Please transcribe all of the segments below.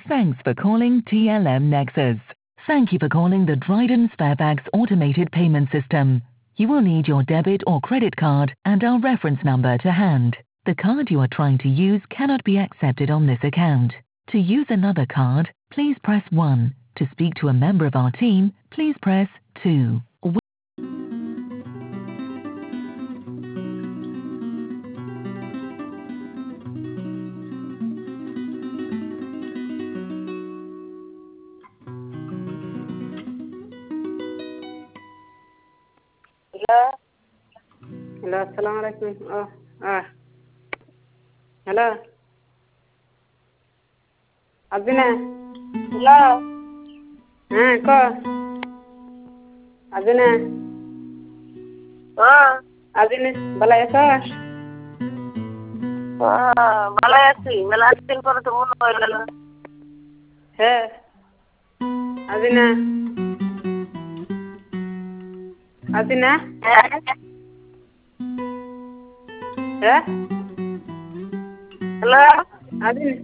Thanks for calling TLM Nexus. Thank you for calling the Dryden Fairfax Automated Payment System. You will need your debit or credit card and our reference number to hand. The card you are trying to use cannot be accepted on this account. To use another card, please press 1. To speak to a member of our team, please press 2. Hello, assalamu alaikum. Hello. Azina. Hello. Ko. Azina. Azina, bala yasa. Bala yasi. Mela tin koro to mono hoylo. He. Azina. Azina. He. Hello. Azina.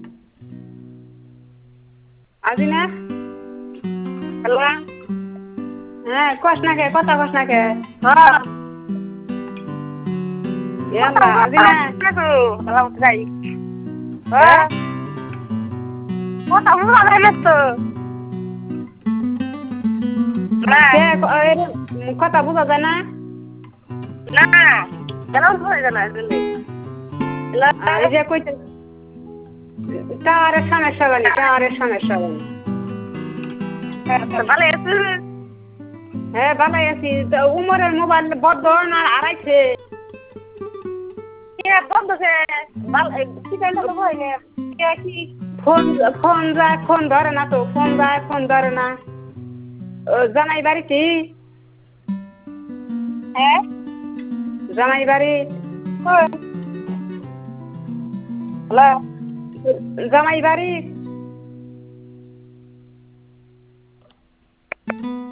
Azina. Hello. Kosna ke, kota kosna ke. Yalla, Azina. Salam trai. He. Kota buza gane to. Kota buza jana? Na. Salam buza jana dile. Hello. এই যে কইতে টাওয়ারের সমস্যা বলি ভালো আছি হ্যাঁ ভালো আছি তো উমরের মোবাইল বদ্ধ না আড়াইছে কে বন্ধ সে ভালো কি টাইম তো হয় না কে কি ফোন ধরে না তো ফোন ধরে না জামাই বাড়িতে হ্যাঁ জামাই বাড়ি হ্যালো জামাই বাড়ি